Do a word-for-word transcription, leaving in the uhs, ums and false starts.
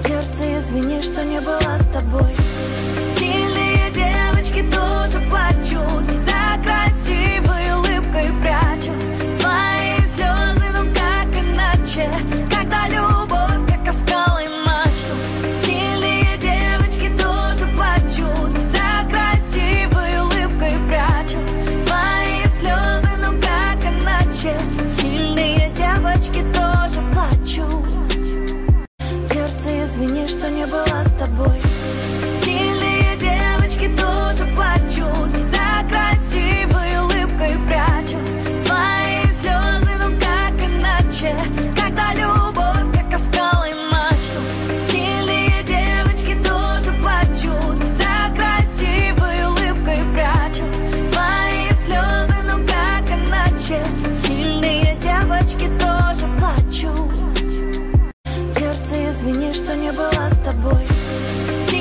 Сердце, извини, что не была с тобой. Сильные девочки тоже плачут, за красивой улыбкой прячут свои слезы, ну как иначе, когда любовь как оскал и мачту. Сильные девочки тоже плачут, за красивой улыбкой прячут свои слезы, ну как иначе. Сильные девочки тоже плачут. Сердце, извини, что не была с тобой. Сильные девочки тоже плачут, за красивой улыбкой прячут свои слезы, ну как иначе, когда любовь как оскал и мачту. Сильные девочки тоже плачут, за красивой улыбкой прячут свои слезы, ну как иначе. Сильные девочки тоже плачут. Сердце, извини, что не была с тобой.